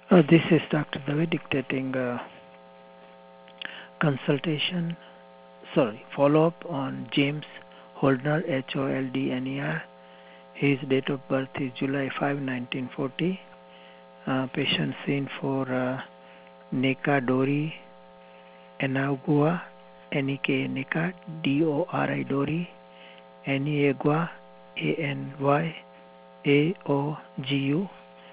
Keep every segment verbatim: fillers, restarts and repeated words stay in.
Uh, this is Doctor David dictating uh, consultation, sorry, follow-up on James Holdner, H O L D N E R. His date of birth is July fifth, nineteen forty. Uh, patient seen for uh, Neka Dori Enagua, N E K Neka, D O R I Dori, Aniagua, A N Y A O G U,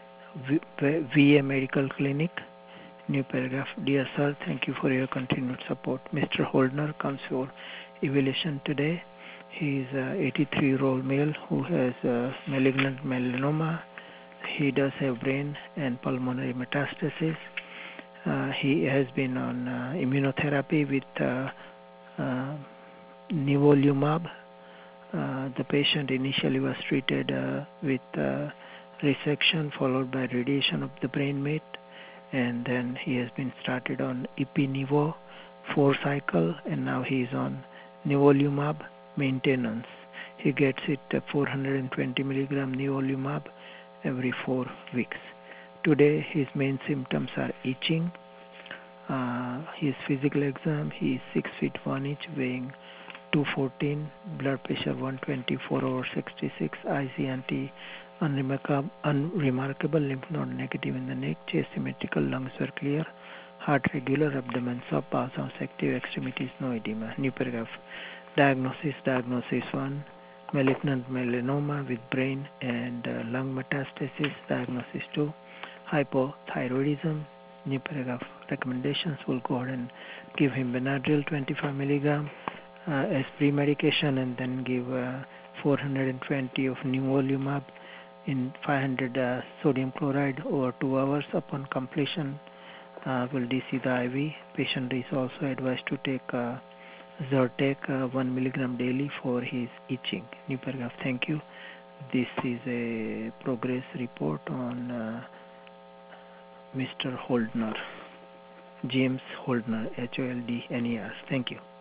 V A Medical Clinic. New paragraph. Dear sir, thank you for your continued support. Mister Holdner comes for evaluation today. He is an eighty-three-year-old male who has uh, malignant melanoma. He does have brain and pulmonary metastasis. Uh, he has been on uh, immunotherapy with uh, uh, nivolumab. Uh, the patient initially was treated uh, with uh, resection followed by radiation of the brain met, and then he has been started on Ipi-Nivo four cycle, and now he is on nivolumab maintenance. He gets it uh, four hundred twenty milligram nivolumab every four weeks. Today his main symptoms are itching. Uh, his physical exam, he is six feet one inch, weighing two fourteen, blood pressure one twenty-four over sixty-six, I C N T unremarkable, unremarkable, lymph node negative in the neck, chest symmetrical, lungs were clear, heart regular, abdomen soft, pulse sounds active, extremities no edema. New paragraph. Diagnosis, diagnosis one, malignant melanoma with brain and uh, lung metastasis. Diagnosis two, hypothyroidism. New paragraph. Recommendations will go ahead and give him Benadryl twenty-five milligram uh, as pre-medication, and then give uh, four hundred twenty of nivolumab in five hundred uh, sodium chloride over two hours. Upon completion, uh, will D C the I V. Patient is also advised to take uh, Zyrtec uh, one milligram daily for his itching. New paragraph. Thank you. This is a progress report on uh, Mister Holdner, James Holdner, H O L D N E R. Thank you.